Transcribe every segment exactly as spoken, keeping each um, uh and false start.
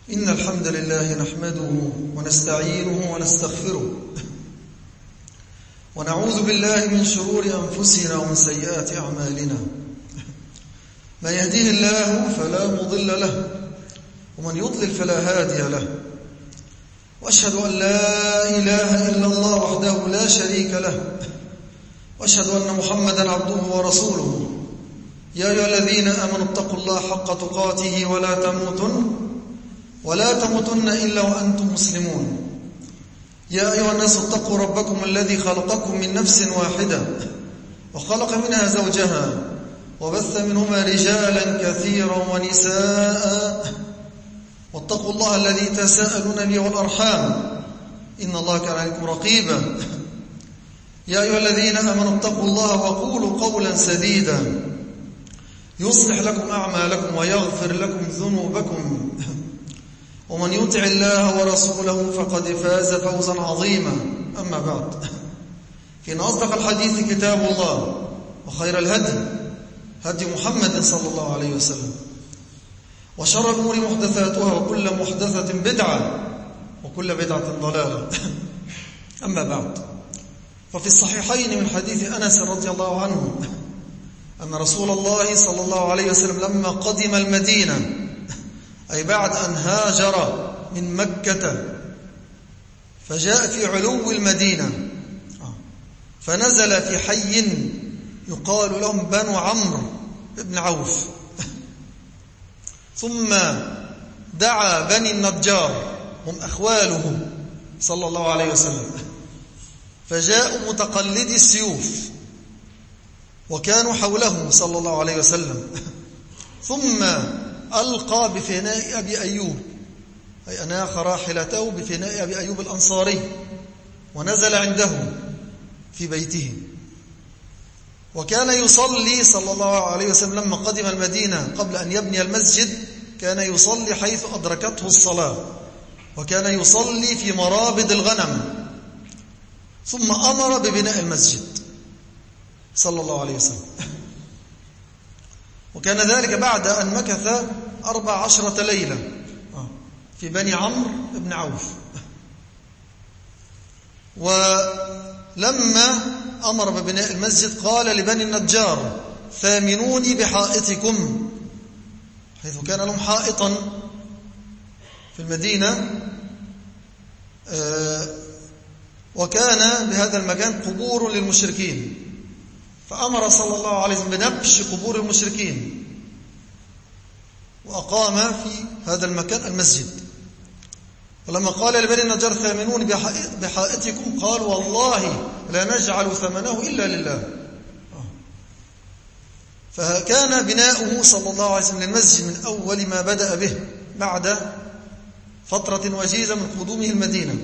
إن الحمد لله نحمده ونستعينه ونستغفره ونعوذ بالله من شرور أنفسنا ومن سيئات أعمالنا. من يهديه الله فلا مضل له ومن يضلل فلا هادي له، وأشهد أن لا إله إلا الله وحده لا شريك له، وأشهد أن محمدا عبده ورسوله. يا أيها الذين آمنوا اتقوا الله حق تقاته ولا تموتن ولا تموتن إلا وأنتم مسلمون. يا أيها الناس اتقوا ربكم الذي خلقكم من نفس واحدة وخلق منها زوجها وبث منهما رجالا كثيرا ونساء، واتقوا الله الذي تساءلون به والأرحام إن الله كان عليكم رقيبا. يا أيها الذين آمنوا اتقوا الله وقولوا قولا سديدا يصلح لكم أعمالكم ويغفر لكم ذنوبكم، ومن يطع الله ورسوله فقد فاز فوزا عظيما. أما بعد، فإن أصدق الحديث كتاب الله، وخير الهدي هدي محمد صلى الله عليه وسلم، وشر الأمور محدثاتها وكل محدثة بدعة وكل بدعة ضلالة. أما بعد، ففي الصحيحين من حديث أنس رضي الله عنه أن رسول الله صلى الله عليه وسلم لما قدم المدينة، أي بعد أن هاجر من مكة، فجاء في علو المدينة فنزل في حي يقال لهم بنو عمرو بن عوف، ثم دعا بني النجار هم أخواله صلى الله عليه وسلم، فجاءوا متقلدي السيوف وكانوا حوله صلى الله عليه وسلم، ثم ألقى بفناء أبي أيوب، أي أناخ راحلته بفناء أبي أيوب الأنصاري، ونزل عنده في بيته. وكان يصلي صلى الله عليه وسلم لما قدم المدينة قبل أن يبني المسجد، كان يصلي حيث أدركته الصلاة، وكان يصلي في مرابض الغنم، ثم أمر ببناء المسجد صلى الله عليه وسلم. وكان ذلك بعد أن مكث أربع عشرة ليلة في بني عمرو بن عوف. ولما أمر ببناء المسجد قال لبني النجار: ثامنوني بحائطكم، حيث كان لهم حائطا في المدينة، وكان بهذا المكان قبور للمشركين، فأمر صلى الله عليه وسلم بنبش قبور المشركين، وأقام في هذا المكان المسجد. ولما قال لبني النجار: ثامنون بحائطكم، قالوا: والله لا نجعل ثمنه إلا لله. فكان بناؤه صلى الله عليه وسلم للمسجد من أول ما بدأ به بعد فترة وجيزة من قدومه المدينة.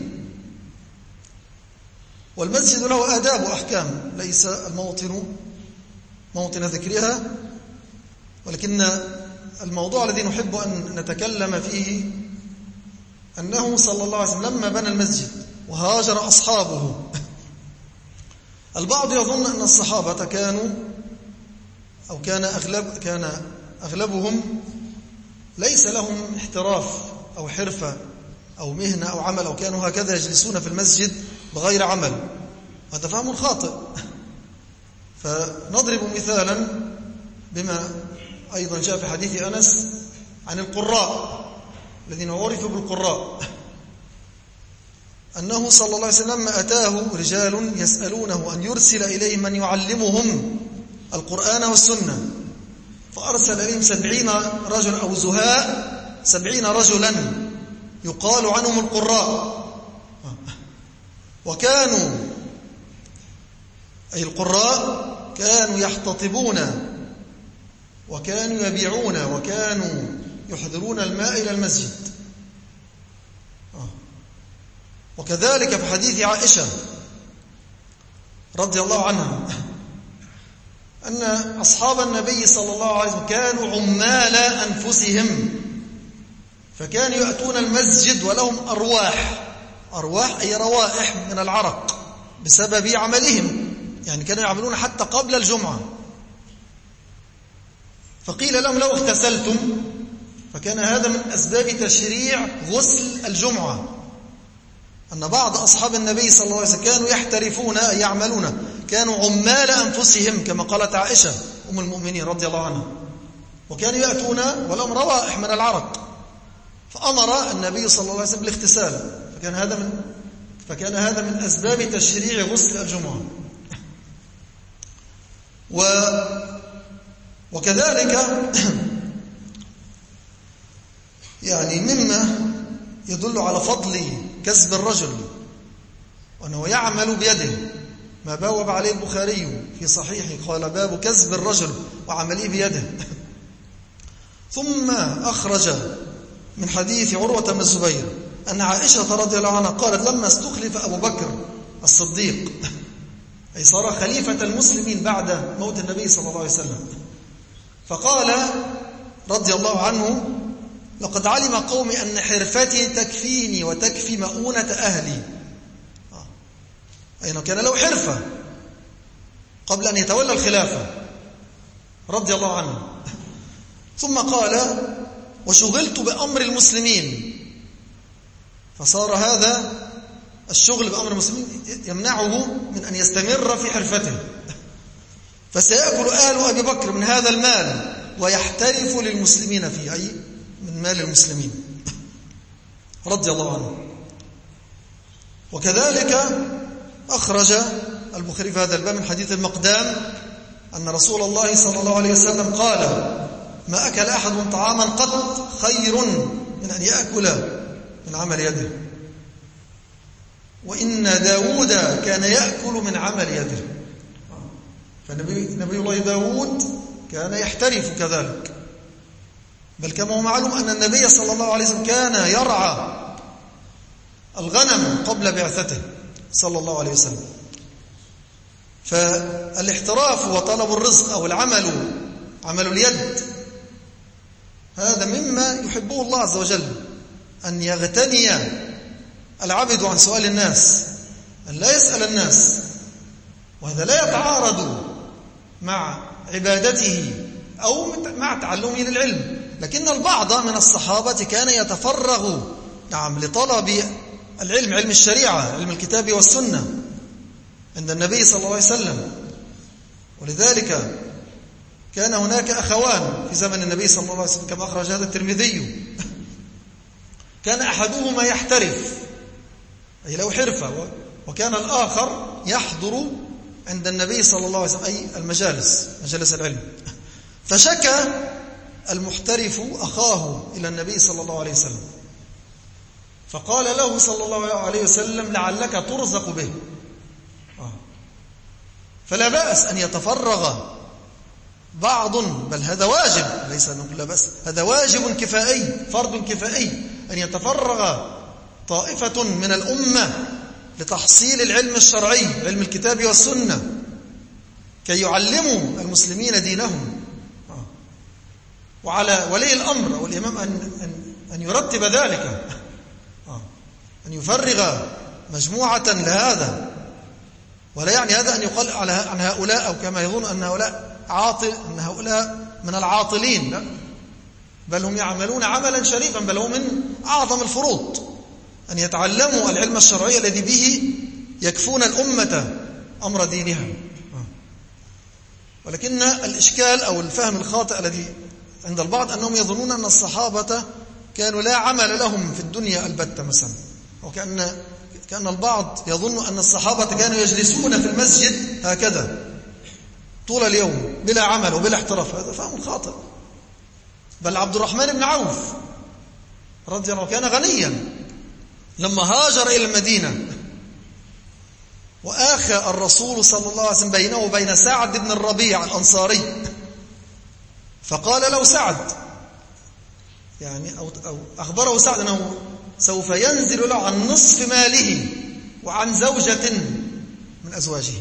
والمسجد له آداب وأحكام، ليس الموطن موطن ذكرها، ولكن الموضوع الذي نحب أن نتكلم فيه أنه صلى الله عليه وسلم لما بنى المسجد وهاجر أصحابه، البعض يظن أن الصحابة كانوا أو كان أغلب كان أغلبهم ليس لهم احتراف أو حرفة أو مهنة أو عمل، أو كانوا هكذا يجلسون في المسجد بغير عمل. هذا فهم خاطئ. فنضرب مثالا بما أيضا جاء في حديث أنس عن القراء الذين عرفوا بالقراء، أنه صلى الله عليه وسلم أتاه رجال يسألونه أن يرسل إليهم من يعلمهم القرآن والسنة، فأرسل إليهم سبعين رجل أو زهاء سبعين رجلا يقال عنهم القراء. وكانوا أي القراء كانوا يحتطبون وكانوا يبيعون وكانوا يحضرون الماء إلى المسجد. وكذلك في حديث عائشة رضي الله عنها أن أصحاب النبي صلى الله عليه وسلم كانوا عمال أنفسهم، فكانوا يأتون المسجد ولهم أرواح أرواح أي روائح من العرق بسبب عملهم، يعني كانوا يعملون حتى قبل الجمعة. فقيل لهم: لو اغتسلتم فكان هذا من أسباب تشريع غسل الجمعة، أن بعض أصحاب النبي صلى الله عليه وسلم كانوا يحترفون يعملون، كانوا عمال أنفسهم كما قالت عائشة أم المؤمنين رضي الله عنها، وكانوا يأتون ولهم روائح من العرق، فأمر النبي صلى الله عليه وسلم بالاغتسال، فكان هذا من فكان هذا من أسباب تشريع غسل الجمعة. و وكذلك يعني مما يدل على فضل كسب الرجل وأنه يعمل بيده ما بوب عليه البخاري في صحيحه، قال باب كسب الرجل وعمله بيده. ثم أخرج من حديث عروة بن الزبير أن عائشة رضي الله عنها قالت لما استخلف أبو بكر الصديق، أي صار خليفة المسلمين بعد موت النبي صلى الله عليه وسلم، فقال رضي الله عنه لقد علم قومي أن حرفتي تكفيني وتكفي مؤونة أهلي، أي أنه كان له حرفة قبل أن يتولى الخلافة رضي الله عنه. ثم قال وشغلت بأمر المسلمين، فصار هذا الشغل بأمر المسلمين يمنعه من أن يستمر في حرفته، فسيأكل آل أبي بكر من هذا المال ويحترف للمسلمين فيه، أي من مال المسلمين رضي الله عنه. وكذلك أخرج البخاري في هذا الباب من حديث المقدام أن رسول الله صلى الله عليه وسلم قال ما أكل أحد طعاما قط خير من أن يأكل من عمل يده، وإن داود كان يأكل من عمل يده. فنبي الله داود كان يحترف كذلك، بل كما هو معلوم أن النبي صلى الله عليه وسلم كان يرعى الغنم قبل بعثته صلى الله عليه وسلم. فالاحتراف وطلب الرزق أو العمل عمل اليد هذا مما يحبه الله عز وجل، أن يغتني العبد عن سؤال الناس، أن لا يسأل الناس، وهذا لا يتعارض مع عبادته أو مع تعلمه للعلم. لكن البعض من الصحابة كان يتفرغ نعم لطلب العلم، علم الشريعة، علم الكتاب والسنة عند النبي صلى الله عليه وسلم. ولذلك كان هناك أخوان في زمن النبي صلى الله عليه وسلم كما أخرج هذا الترمذي، كان أحدهما يحترف أي له حرفة، وكان الآخر يحضر عند النبي صلى الله عليه وسلم أي المجالس، مجالس العلم. فشكى المحترف أخاه إلى النبي صلى الله عليه وسلم، فقال له صلى الله عليه وسلم لعلك ترزق به، فلا بأس أن يتفرغ بعض، بل هذا واجب، ليس نقول لا بأس، هذا واجب كفائي، فرض كفائي، أن يتفرغ طائفة من الأمة لتحصيل العلم الشرعي، علم الكتاب والسنة، كي يعلموا المسلمين دينهم. وعلى ولي الأمر أو الإمام أن, أن, أن يرتب ذلك، أن يفرغ مجموعة لهذا، ولا يعني هذا أن يقال عن هؤلاء أو كما يظن أن هؤلاء عاطل، أن هؤلاء من العاطلين، لا، بل هم يعملون عملا شريفا، بل هو من أعظم الفروض أن يتعلموا العلم الشرعي الذي به يكفون الأمة أمر دينها. ولكن الإشكال أو الفهم الخاطئ الذي عند البعض أنهم يظنون أن الصحابة كانوا لا عمل لهم في الدنيا البتة مثلا، وكأن كأن البعض يظن أن الصحابة كانوا يجلسون في المسجد هكذا طول اليوم بلا عمل وبلا احتراف. هذا فهم خاطئ. بل عبد الرحمن بن عوف رضي الله عنه كان غنيا لما هاجر إلى المدينة، وآخى الرسول صلى الله عليه وسلم بينه وبين سعد بن الربيع الأنصاري، فقال له سعد يعني أو, أو أخبره سعد أنه سوف ينزل له عن نصف ماله وعن زوجة من أزواجه،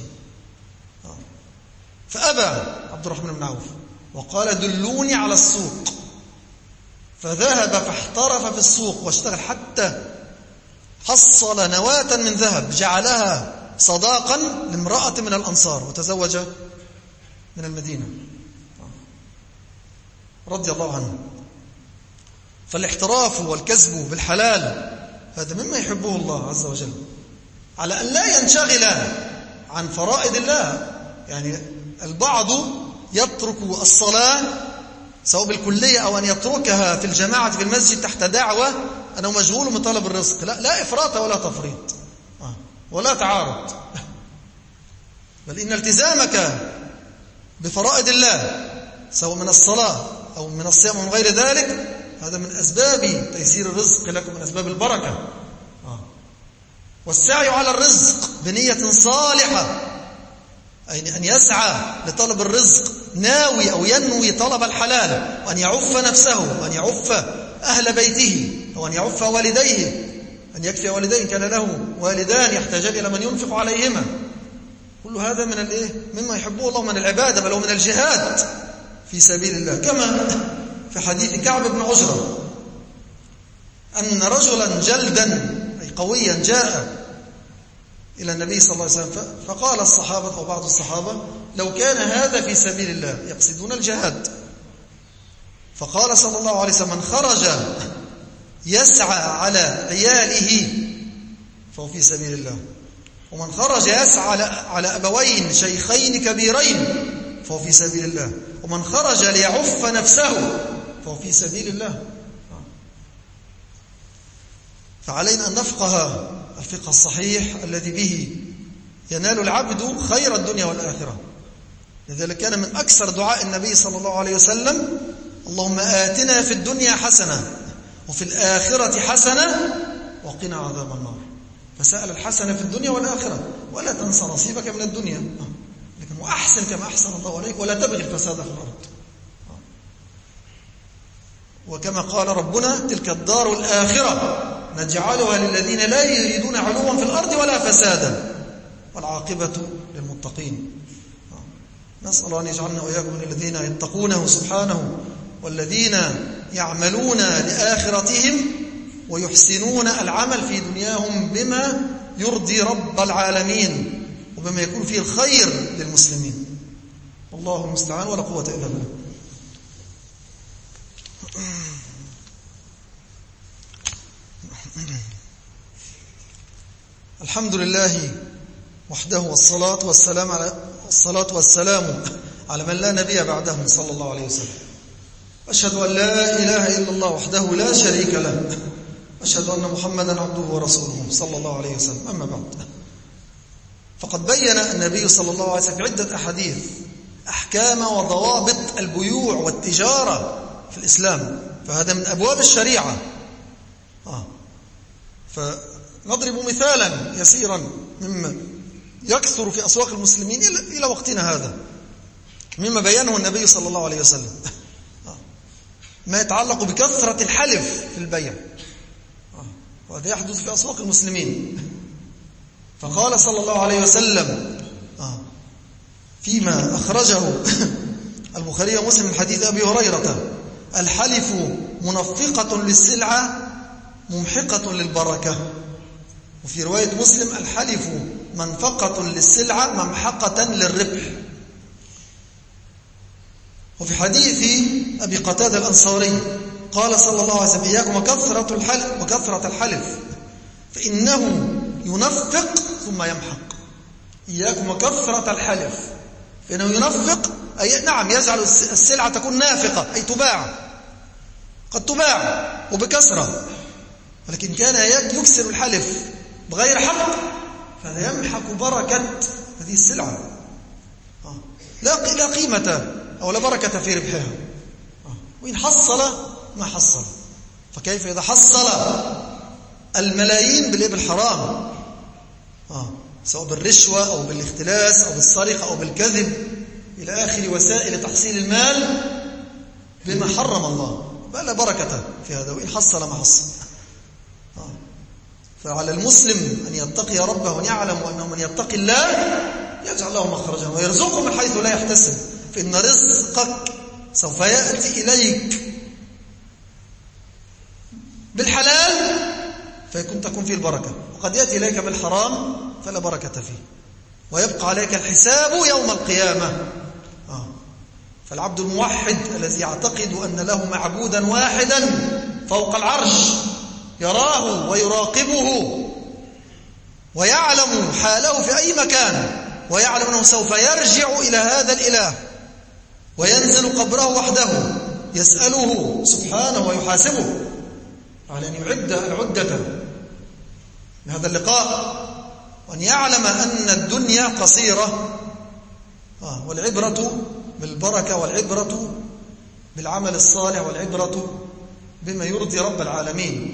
فأبى عبد الرحمن بن عوف وقال دلوني على السوق، فذهب فاحترف في السوق واشتغل حتى حصل نواة من ذهب جعلها صداقا لامرأة من الأنصار وتزوج من المدينة رضي الله عنه. فالاحتراف والكسب بالحلال هذا مما يحبه الله عز وجل، على أن لا ينشغل عن فرائض الله. يعني البعض يترك الصلاة سواء بالكلية أو أن يتركها في الجماعة في المسجد تحت دعوة أنه مشغول من طلب الرزق. لا, لا إفراط ولا تفريط ولا تعارض، بل إن التزامك بفرائض الله سواء من الصلاة أو من الصيام ومن غير ذلك هذا من أسباب تيسير الرزق لكم، من أسباب البركة. والسعي على الرزق بنية صالحة، أي أن يسعى لطلب الرزق ناوي أو ينوي طلب الحلال، وأن يعف نفسه وأن يعف أهل بيته وأن يعف والديه، أن يكفي والديه كان له والدان يحتاجان إلى من ينفق عليهما. كل هذا من الإيه؟ مما يحبه الله من العبادة، بل هو من الجهاد في سبيل الله. كما في حديث كعب بن عجرة أن رجلا جلدا أي قويا جاء إلى النبي صلى الله عليه وسلم فقال الصحابة أو بعض الصحابة لو كان هذا في سبيل الله، يقصدون الجهاد. فقال صلى الله عليه وسلم من خرج يسعى على عياله فهو في سبيل الله، ومن خرج يسعى على أبوين شيخين كبيرين فهو في سبيل الله، ومن خرج ليعف نفسه فهو في سبيل الله. فعلينا أن نفقه الفقه الصحيح الذي به ينال العبد خير الدنيا والآخرة. لذلك كان من أكثر دعاء النبي صلى الله عليه وسلم اللهم آتنا في الدنيا حسنة وفي الآخرة حسنة وقنا عذاب النار. فسأل الحسنة في الدنيا والآخرة، ولا تنسى نصيبك من الدنيا، لكن وأحسن كما أحسن الله عليك ولا تبغي الفساد في الأرض. وكما قال ربنا تلك الدار الآخرة نجعلها للذين لا يريدون علوا في الأرض ولا فسادا والعاقبة للمتقين. نسأل الله أن يجعلنا وإياكم من الذين يتقونه سبحانه والذين يعملون لآخرتهم ويحسنون العمل في دنياهم بما يرضي رب العالمين وبما يكون فيه الخير للمسلمين. والله المستعان ولا قوة إلا بالله. الحمد لله وحده والصلاة والسلام على الصلاة والسلام على من لا نبي بعده صلى الله عليه وسلم. أشهد أن لا إله إلا الله وحده لا شريك له، أشهد أن محمدا عبده ورسوله صلى الله عليه وسلم. أما بعد، فقد بين النبي صلى الله عليه وسلم في عدة أحاديث أحكام وضوابط البيوع والتجارة في الإسلام، فهذا من أبواب الشريعة. آه. فنضرب مثالا يسيرا مما يكثر في أسواق المسلمين إلى وقتنا هذا مما بيانه النبي صلى الله عليه وسلم، ما يتعلق بكثرة الحلف في البيع، وهذا يحدث في أسواق المسلمين. فقال صلى الله عليه وسلم فيما أخرجه البخاري ومسلم من حديث أبي هريرة الحلف منفقة للسلعة ممحقة للبركة. وفي رواية مسلم الحلف منفقة للسلعة ممحقة للربح. وفي حديث أبي قتادة الأنصاري قال صلى الله عليه وسلم إياكم وكثرة الحلف وكثرة الحلف فإنه ينفق ثم يمحق. إياكم وكثرة الحلف فإنه ينفق، أي نعم يجعل السلعة تكون نافقة أي تباع، قد تباع وبكثرة، ولكن كان يكسر الحلف بغير حق فهذا يمحق بركة هذه السلعة، لا قيمة أو لا بركة في ربحها، وإن حصل ما حصل. فكيف إذا حصل الملايين بالإبل الحرام، سواء بالرشوة أو بالاختلاس أو بالسرقة أو بالكذب إلى آخر وسائل تحصيل المال بما حرم الله، فلا بركة في هذا وإن حصل ما حصل. فعلى المسلم أن يتقي ربه وأن يعلم أنه من يتقي الله يجعل له مخرجا ويرزقه من حيث لا يحتسب، فإن رزقك سوف يأتي إليك بالحلال فيكون تكون فيه البركة، وقد يأتي إليك بالحرام فلا بركة فيه ويبقى عليك الحساب يوم القيامة. آه. فالعبد الموحد الذي يعتقد أن له معبودا واحدا فوق العرش يراه ويراقبه ويعلم حاله في أي مكان، ويعلم أنه سوف يرجع إلى هذا الإله وينزل قبره وحده يسأله سبحانه ويحاسبه على أن يعد العدة لهذا اللقاء، وأن يعلم أن الدنيا قصيرة والعبرة بالبركة والعبرة بالعمل الصالح والعبرة بما يرضي رب العالمين.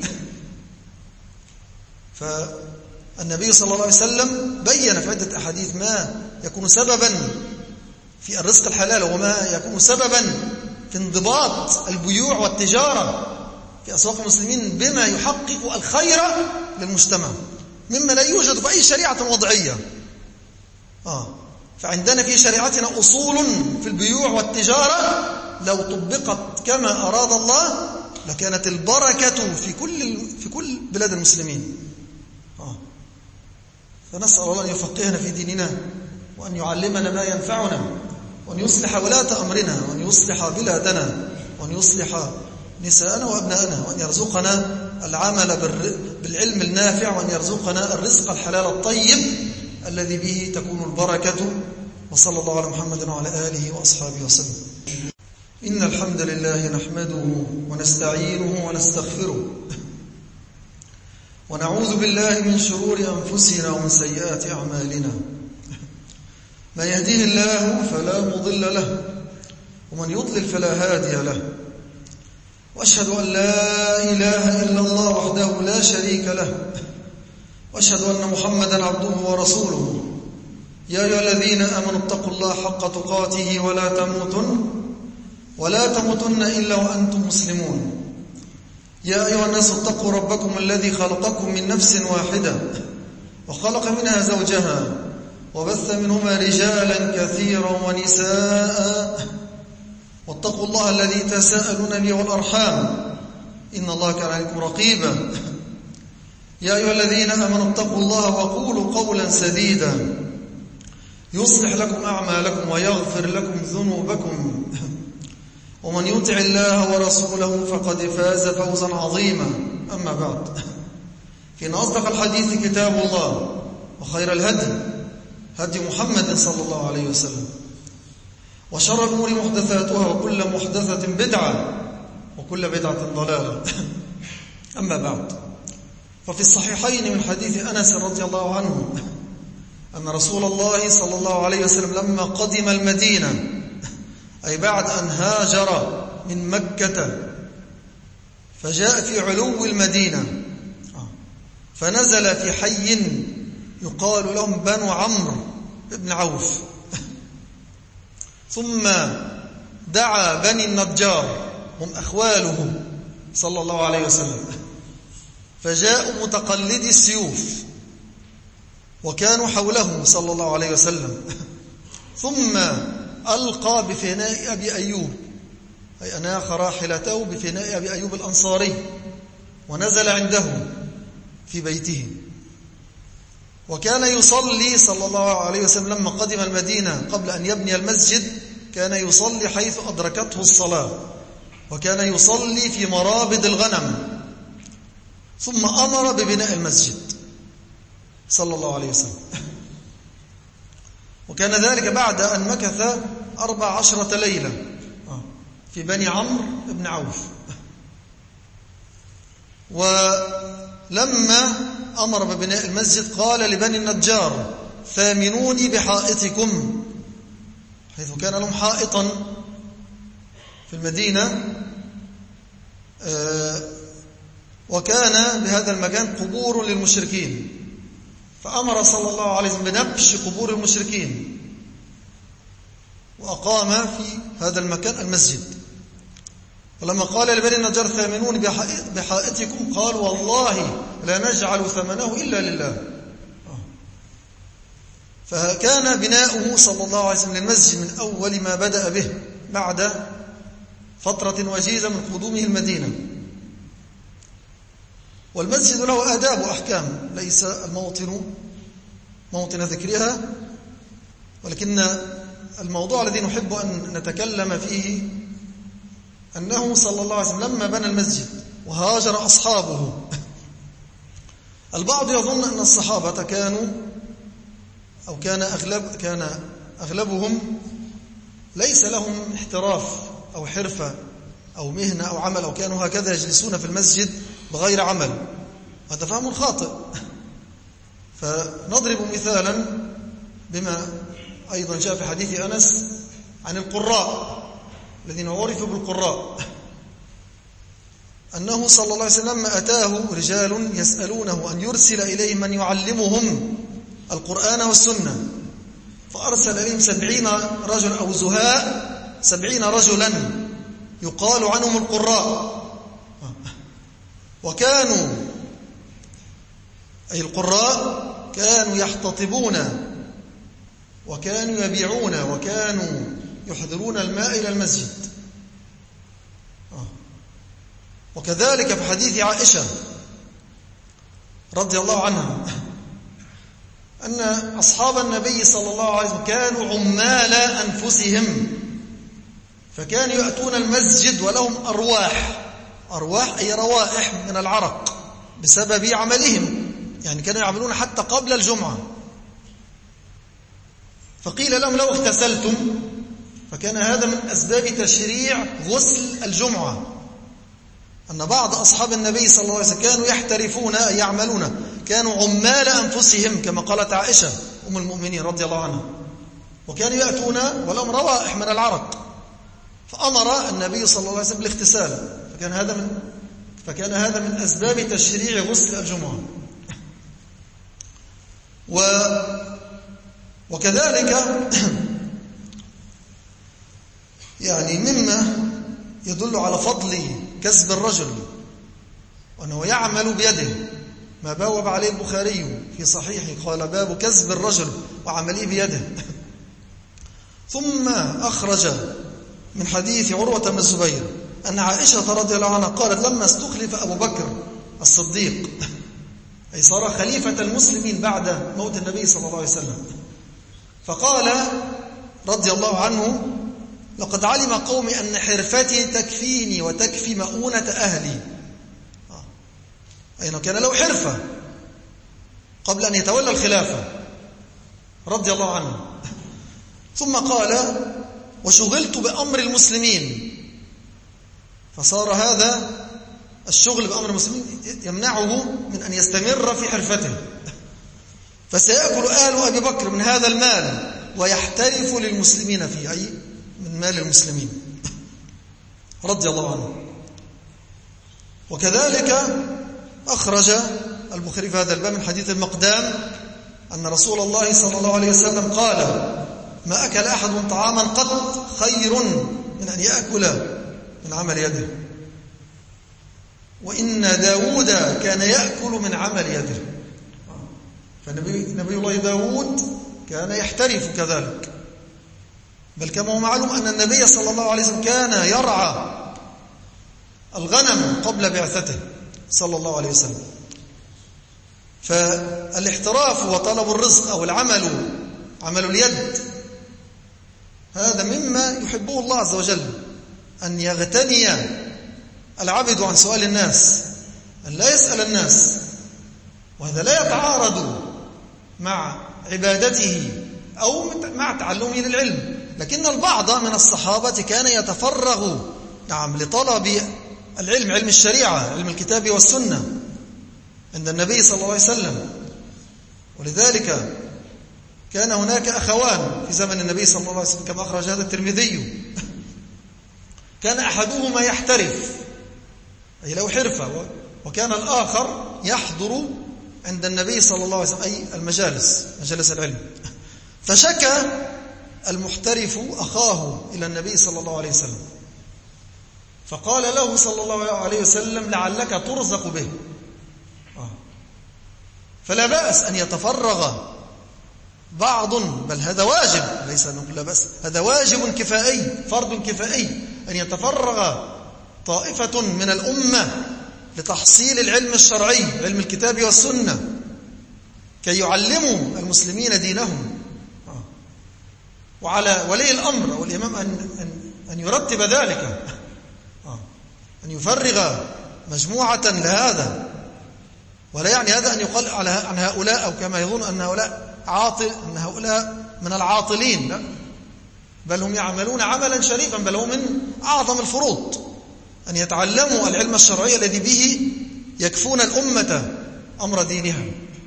فالنبي صلى الله عليه وسلم بين في عدة أحاديث ما يكون سببا في الرزق الحلال وما يكون سببا في انضباط البيوع والتجارة في أسواق المسلمين بما يحقق الخير للمجتمع مما لا يوجد في أي شريعة وضعية. آه. فعندنا في شريعتنا أصول في البيوع والتجارة لو طبقت كما أراد الله لكانت البركة في كل في كل بلاد المسلمين. آه. فنسأل الله أن يفقهنا في ديننا وأن يعلمنا ما ينفعنا وأن يصلح ولاة أمرنا وأن يصلح بلادنا وأن يصلح نساءنا وأبناءنا وأن يرزقنا العمل بالعلم النافع وأن يرزقنا الرزق الحلال الطيب الذي به تكون البركة. وصلى الله على محمد وعلى آله وأصحابه وسلم. إن الحمد لله نحمده ونستعينه ونستغفره ونعوذ بالله من شرور أنفسنا ومن سيئات أعمالنا. من يهديه الله فلا مضل له ومن يضلل فلا هادي له، وأشهد أن لا إله إلا الله وحده لا شريك له، وأشهد أن محمدا عبده ورسوله. يا أيها الذين آمنوا اتقوا الله حق تقاته ولا تموتن ولا تموتن إلا وأنتم مسلمون. يا أيها الناس اتقوا ربكم الذي خلقكم من نفس واحدة وخلق منها زوجها وبث منهما رجالا كثيرا ونساء، واتقوا الله الذي تساءلون به والأرحام إن الله كان عليكم رقيبا. يا أيها الذين آمنوا اتقوا الله وقولوا قولا سديدا يصلح لكم أعمالكم ويغفر لكم ذنوبكم، ومن يطع الله ورسوله فقد فاز فوزا عظيما. أما بعد، فإن أصدق الحديث كتاب الله وخير الهدي هدي محمد صلى الله عليه وسلم، وشر الأمور محدثاتها وكل محدثة بدعة وكل بدعة ضلالة. أما بعد، ففي الصحيحين من حديث أنس رضي الله عنه أن رسول الله صلى الله عليه وسلم لما قدم المدينة، أي بعد أن هاجر من مكة فجاء في علو المدينة فنزل في حي يقال لهم بنو عمرو بن عوف، ثم دعا بني النجار هم أخواله صلى الله عليه وسلم، فجاءوا متقلدي السيوف وكانوا حوله صلى الله عليه وسلم، ثم ألقى بفناء أبي أيوب، أي أناخ راحلته بفناء أبي أيوب الأنصاري ونزل عنده في بيته. وكان يصلي صلى الله عليه وسلم لما قدم المدينة قبل أن يبني المسجد كان يصلي حيث أدركته الصلاة، وكان يصلي في مرابض الغنم، ثم أمر ببناء المسجد صلى الله عليه وسلم. وكان ذلك بعد أن مكث أربع عشرة ليلة في بني عمرو بن عوف. ولما أمر ببناء المسجد قال لبني النجار: ثامنوني بحائطكم، حيث كان لهم حائطا في المدينة، وكان بهذا المكان قبور للمشركين، فأمر صلى الله عليه وسلم بنبش قبور المشركين وأقام في هذا المكان المسجد. ولما قال لبني النجار: ثامنوني بحائطكم، قال: والله لا نجعل ثمنه إلا لله. فكان بناؤه صلى الله عليه وسلم للمسجد من أول ما بدأ به بعد فترة وجيزة من قدومه المدينة. والمسجد له آداب وأحكام، ليس الموطن موطن ذكرها، ولكن الموضوع الذي نحب أن نتكلم فيه أنه صلى الله عليه وسلم لما بنى المسجد وهاجر أصحابه. البعض يظن أن الصحابة كانوا أو كان أغلب كان أغلبهم ليس لهم احتراف أو حرفة أو مهنة أو عمل، أو كانوا هكذا يجلسون في المسجد بغير عمل. هذا فهم خاطئ. فنضرب مثالا بما أيضا جاء في حديث أنس عن القراء الذين عرفوا بالقراء، أنه صلى الله عليه وسلم أتاه رجال يسألونه أن يرسل إليهم من يعلمهم القرآن والسنة، فأرسل إليهم سبعين رجل أو زهاء سبعين رجلا يقال عنهم القراء. وكانوا أي القراء كانوا يحتطبون وكانوا يبيعون وكانوا يحضرون الماء إلى المسجد. وكذلك في حديث عائشة رضي الله عنها أن أصحاب النبي صلى الله عليه وسلم كانوا عمال أنفسهم، فكانوا يأتون المسجد ولهم أرواح أرواح أي روائح من العرق بسبب عملهم، يعني كانوا يعملون حتى قبل الجمعة. فقيل لهم لو اغتسلتم، فكان هذا من أسباب تشريع غسل الجمعة، أن بعض أصحاب النبي صلى الله عليه وسلم كانوا يحترفون أي يعملون، كانوا عمال أنفسهم كما قالت عائشة أم المؤمنين رضي الله عنها، وكانوا يأتون ولهم روائح من العرق، فأمر النبي صلى الله عليه وسلم بالاغتسال، فكان هذا من فكان هذا من أسباب تشريع غسل الجمعة. و وكذلك يعني مما يدل على فضل كسب الرجل وأنه يعمل بيده ما بوب عليه البخاري في صحيحه، قال باب كسب الرجل وعمله بيده. ثم أخرج من حديث عروة بن الزبير أن عائشة رضي الله عنها قالت لما استخلف أبو بكر الصديق أي صار خليفة المسلمين بعد موت النبي صلى الله عليه وسلم، فقال رضي الله عنه لقد علم قومي أن حرفتي تكفيني وتكفي مؤونة أهلي. أي أنه كان له حرفة قبل أن يتولى الخلافة رضي الله عنه. ثم قال وشغلت بأمر المسلمين، فصار هذا الشغل بأمر المسلمين يمنعه من أن يستمر في حرفته، فسيأكل آل أبي بكر من هذا المال ويحترف للمسلمين فيه، أي من مال المسلمين رضي الله عنه. وكذلك أخرج البخاري في هذا الباب من حديث المقدام أن رسول الله صلى الله عليه وسلم قال ما أكل أحد طعاما قط خير من أن يأكل من عمل يده، وإن داود كان يأكل من عمل يده. فنبي الله داود كان يحترف كذلك، بل كما هو معلوم أن النبي صلى الله عليه وسلم كان يرعى الغنم قبل بعثته صلى الله عليه وسلم. فالاحتراف وطلب الرزق أو العمل عمل اليد هذا مما يحبه الله عز وجل، أن يغتني العبد عن سؤال الناس، أن لا يسأل الناس، وهذا لا يتعارض مع عبادته أو مع تعلمه للعلم. لكن البعض من الصحابة كان يتفرغ نعم لطلب العلم، علم الشريعة، علم الكتاب والسنة عند النبي صلى الله عليه وسلم. ولذلك كان هناك أخوان في زمن النبي صلى الله عليه وسلم كما أخرج هذا الترمذي، كان أحدهما يحترف أي له حرفة، وكان الآخر يحضر عند النبي صلى الله عليه وسلم أي المجالس مجالس العلم. فشكى المحترف أخاه إلى النبي صلى الله عليه وسلم، فقال له صلى الله عليه وسلم لعلك ترزق به، فلا بأس أن يتفرغ بعض، بل هذا واجب، ليس نقول لا بأس، هذا واجب كفائي فرض كفائي أن يتفرغ طائفة من الأمة لتحصيل العلم الشرعي، علم الكتاب والسنة، كي يعلموا المسلمين دينهم. وعلى ولي الأمر والإمام أن, أن, أن يرتب ذلك، أن يفرغ مجموعة لهذا، ولا يعني هذا أن يقال عن هؤلاء أو كما يظن أن هؤلاء عاطل، أن هؤلاء من العاطلين، لا، بل هم يعملون عملا شريفا، بل هو من أعظم الفروض أن يتعلموا العلم الشرعي الذي به يكفون الأمة أمر دينها.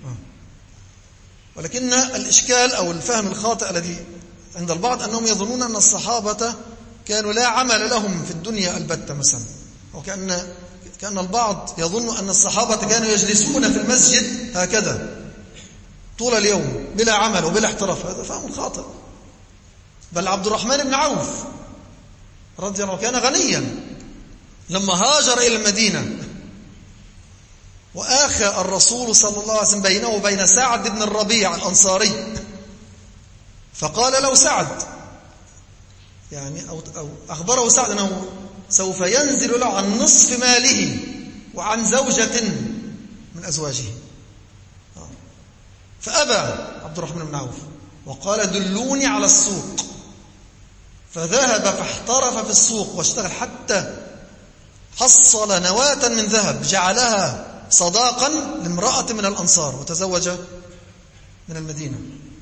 ولكن الإشكال أو الفهم الخاطئ الذي عند البعض أنهم يظنون أن الصحابة كانوا لا عمل لهم في الدنيا البتة مثلا، وكأن كأن البعض يظن أن الصحابة كانوا يجلسون في المسجد هكذا طول اليوم بلا عمل وبلا احتراف. هذا فهم خاطئ. بل عبد الرحمن بن عوف رضي الله عنه كان غنيا لما هاجر إلى المدينة، وآخى الرسول صلى الله عليه وسلم بينه وبين سعد بن الربيع الأنصاري، فقال له سعد يعني أو, أو أخبره سعد أنه سوف ينزل له عن نصف ماله وعن زوجة من أزواجه، فأبى عبد الرحمن بن عوف وقال دلوني على السوق، فذهب فاحترف في السوق واشتغل حتى حصل نواة من ذهب جعلها صداقا لامرأة من الأنصار وتزوج من المدينة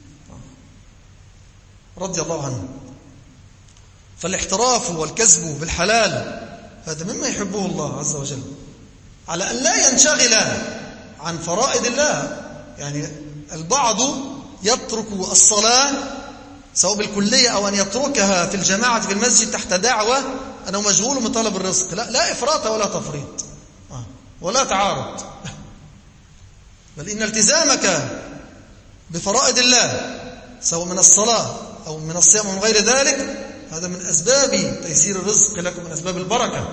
رضي الله عنه. فالاحتراف والكسب بالحلال هذا مما يحبه الله عز وجل، على أن لا ينشغل عن فرائض الله. يعني البعض يترك الصلاة سواء بالكلية أو أن يتركها في الجماعة في المسجد تحت دعوة أنه مشغول من طلب الرزق. لا, لا إفراط ولا تفريط ولا تعارض، بل إن التزامك بفرائض الله سواء من الصلاة أو من الصيام ومن غير ذلك هذا من أسباب تيسير الرزق لكم، من أسباب البركة.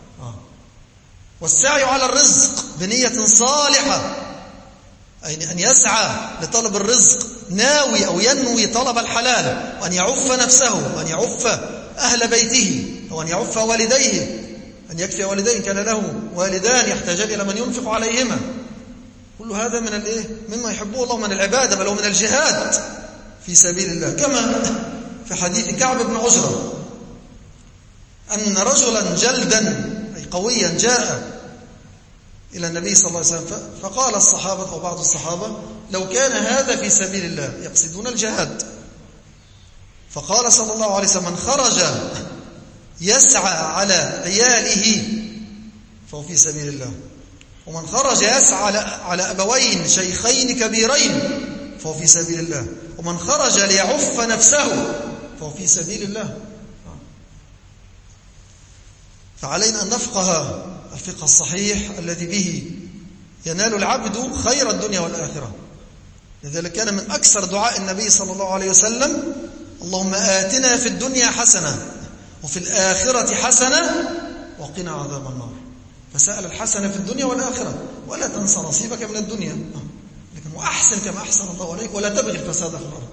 والسعي على الرزق بنية صالحة، أي أن يسعى لطلب الرزق ناوي أو ينوي طلب الحلال، وأن يعف نفسه وأن يعف أهل بيته وأن يعف والديه، أن يكفي والديه كان له والدان يحتاجان إلى من ينفق عليهما. كل هذا من الإيه؟ مما يحبه الله من العبادة، بل هو من الجهاد في سبيل الله. كما في حديث كعب بن عجرة أن رجلا جلدا أي قويا جاء إلى النبي صلى الله عليه وسلم، فقال الصحابة أو بعض الصحابة لو كان هذا في سبيل الله، يقصدون الجهاد. فقال صلى الله عليه وسلم من خرج يسعى على عياله فهو في سبيل الله، ومن خرج يسعى على أبوين شيخين كبيرين فهو في سبيل الله، ومن خرج ليعف نفسه فهو في سبيل الله. فعلينا أن نفقه الفقه الصحيح الذي به ينال العبد خير الدنيا والآخرة. لذلك كان من أكثر دعاء النبي صلى الله عليه وسلم اللهم آتنا في الدنيا حسنة وفي الآخرة حسنة وقنا عذاب النار. فسأل الحسنة في الدنيا والآخرة، ولا تنسى نصيبك من الدنيا، لكن وأحسن كما أحسن الله عليك ولا تبغي الفساد في الأرض.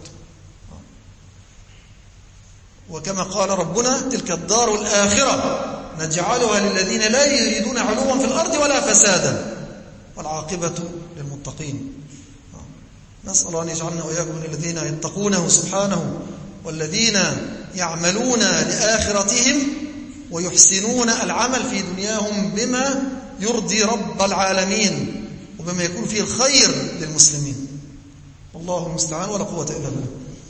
وكما قال ربنا تلك الدار الآخرة نجعلها للذين لا يريدون علوا في الأرض ولا فسادا والعاقبة للمتقين. نسأل الله أن يجعلنا وإياكم من الذين يتقونه سبحانه والذين يعملون لآخرتهم ويحسنون العمل في دنياهم بما يرضي رب العالمين وبما يكون فيه الخير للمسلمين. والله المستعان ولا قوة إلا بالله.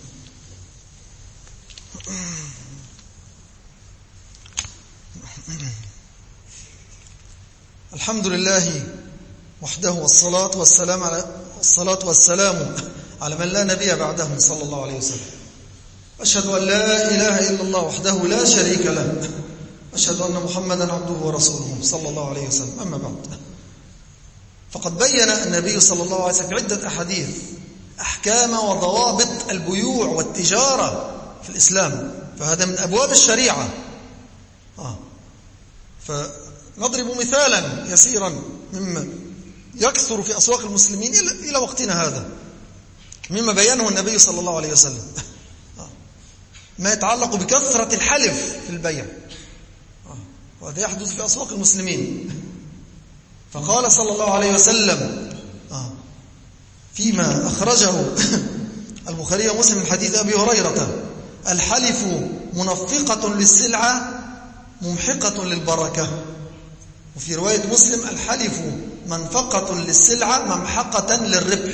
الحمد لله وحده والصلاة والسلام على الصلاة والسلام على من لا نبي بعده صلى الله عليه وسلم. أشهد أن لا إله إلا الله وحده لا شريك له، أشهد أن محمدا عبده ورسوله صلى الله عليه وسلم. أما بعد، فقد بين النبي صلى الله عليه وسلم في عدة أحاديث أحكام وضوابط البيوع والتجارة في الإسلام، فهذا من أبواب الشريعة. آه. فنضرب مثالا يسيرا مما يكثر في أسواق المسلمين إلى وقتنا هذا مما بيانه النبي صلى الله عليه وسلم، ما يتعلق بكثرة الحلف في البيع، وهذا يحدث في أسواق المسلمين. فقال صلى الله عليه وسلم فيما أخرجه البخاري ومسلم من حديث أبي هريرة: الحلف منفقة للسلعة ممحقة للبركة. وفي رواية مسلم: الحلف منفقة للسلعة ممحقة للربح.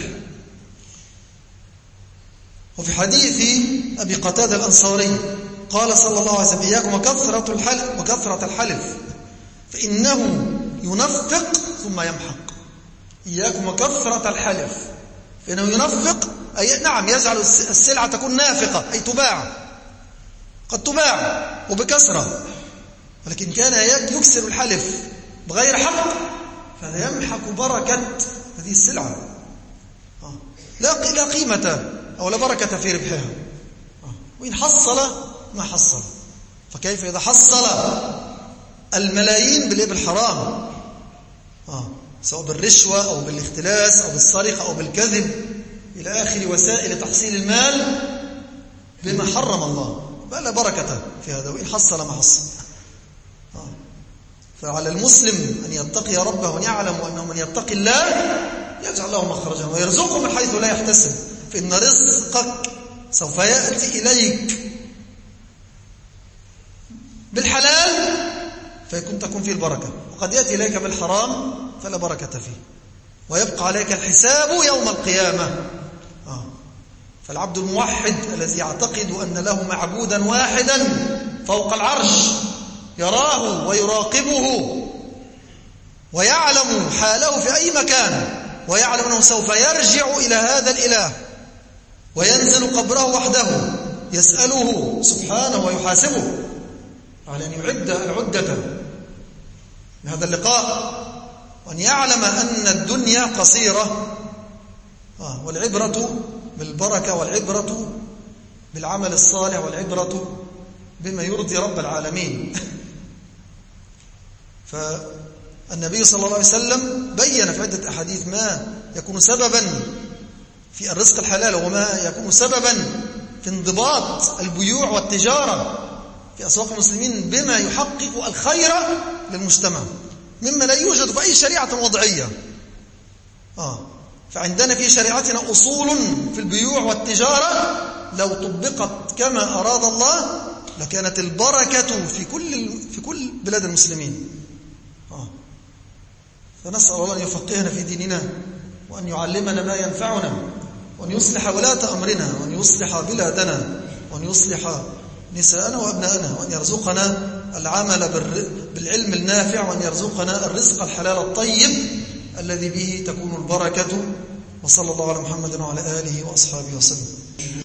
وفي حديث أبي قتادة الأنصاري قال صلى الله عليه وسلم: إياكم وكثرة الحلف, وكثرة الحلف فإنه ينفق ثم يمحق. إياكم وكثرة الحلف فإنه ينفق، أي نعم يجعل السلعة تكون نافقة، أي تباع، قد تباع وبكثرة، ولكن كان يكسر الحلف بغير حق فهذا يمحق بركة هذه السلعة، لا لا قيمة أو لا بركة في ربحها. وإن حصل ما حصل، فكيف إذا حصل الملايين بالإبل الحرام، سواء بالرشوة أو بالاختلاس أو بالسرقة أو بالكذب إلى آخر وسائل تحصيل المال بما حرم الله، فلا بركة في هذا وإن حصل ما حصل. فعلى المسلم أن يتقي ربه وأن يعلم أنه من يتقي الله يجعل له مخرجا ويرزقه من حيث لا يحتسب، فإن رزقك سوف يأتي إليك بالحلال فيكون تكون فيه البركة، وقد يأتي إليك بالحرام فلا بركة فيه، ويبقى عليك الحساب يوم القيامة. آه. فالعبد الموحد الذي يعتقد أن له معبودا واحدا فوق العرش يراه ويراقبه ويعلم حاله في أي مكان، ويعلم أنه سوف يرجع إلى هذا الإله وينزل قبره وحده يسأله سبحانه ويحاسبه، على أن يعد العدة لهذا اللقاء، وأن يعلم أن الدنيا قصيرة، آه والعبرة بالبركة والعبرة بالعمل الصالح والعبرة بما يرضي رب العالمين. فالنبي صلى الله عليه وسلم بين في عدة أحاديث ما يكون سببا في الرزق الحلال وما يكون سببا في انضباط البيوع والتجارة في أسواق المسلمين بما يحقق الخير للمجتمع مما لا يوجد في أي شريعة وضعية. آه. فعندنا في شريعتنا أصول في البيوع والتجارة لو طبقت كما أراد الله لكانت البركة في كل في كل بلاد المسلمين. آه. فنسأل الله أن يفقهنا في ديننا وأن يعلمنا ما ينفعنا وأن يصلح ولاة أمرنا وأن يصلح بلادنا وأن يصلح نساءنا وأبناءنا وأن يرزقنا العمل بالعلم النافع وأن يرزقنا الرزق الحلال الطيب الذي به تكون البركة. وصلى الله على محمد وعلى آله وأصحابه وسلم.